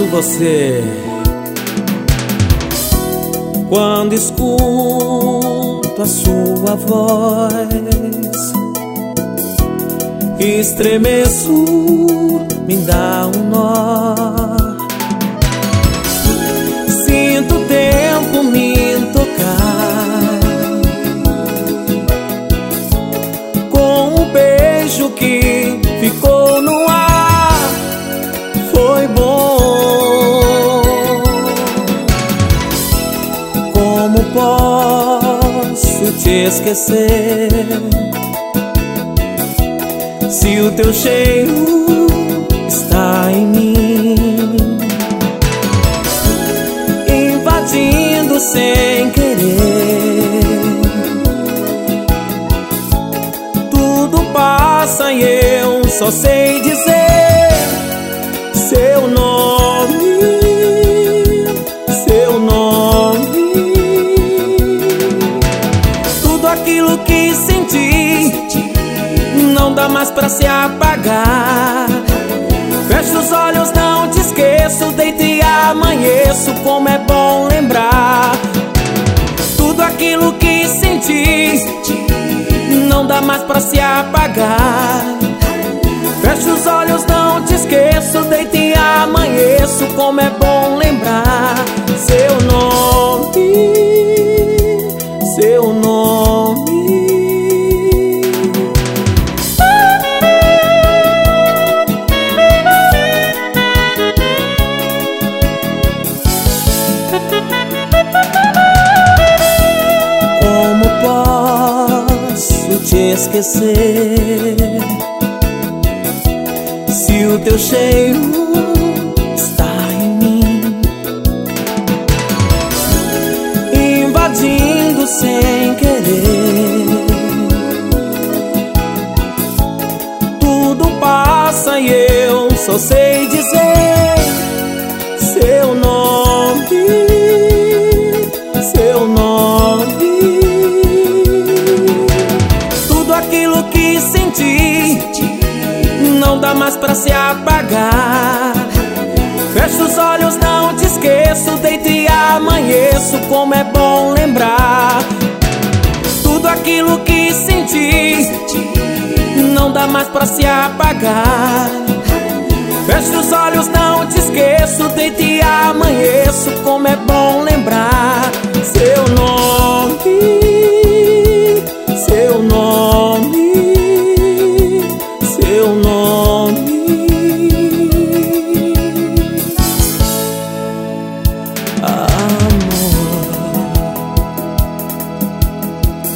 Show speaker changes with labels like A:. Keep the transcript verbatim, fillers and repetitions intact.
A: você. Quando escuto a sua voz, estremeço, me dá um nó. Sinto o tempo me tocar, com um beijo que ficou no ar. Foi bom. Como posso te esquecer, se o teu cheiro está em mim, invadindo sem querer? Tudo passa e eu só sei dizer seu nome, seu nome. Tudo aquilo que senti não dá mais pra se apagar. Fecho os olhos, não te esqueço, deito e amanheço. Como é bom lembrar tudo aquilo que senti, não dá mais pra se apagar. Fecho os olhos, não te esqueço, deito e amanheço. Como é bom lembrar seu nome, seu nome. Como posso te esquecer, se o teu cheiro está em mim, invadindo sem querer? Tudo passa e eu só sei dizer seu nome, seu nome. Tudo aquilo que senti não dá mais pra se apagar. Fecho os olhos, não te esqueço, deito e amanheço. Como é bom lembrar tudo aquilo que senti, não dá mais pra se apagar. Fecho os olhos, não te esqueço, deito e amanheço. Como é bom lembrar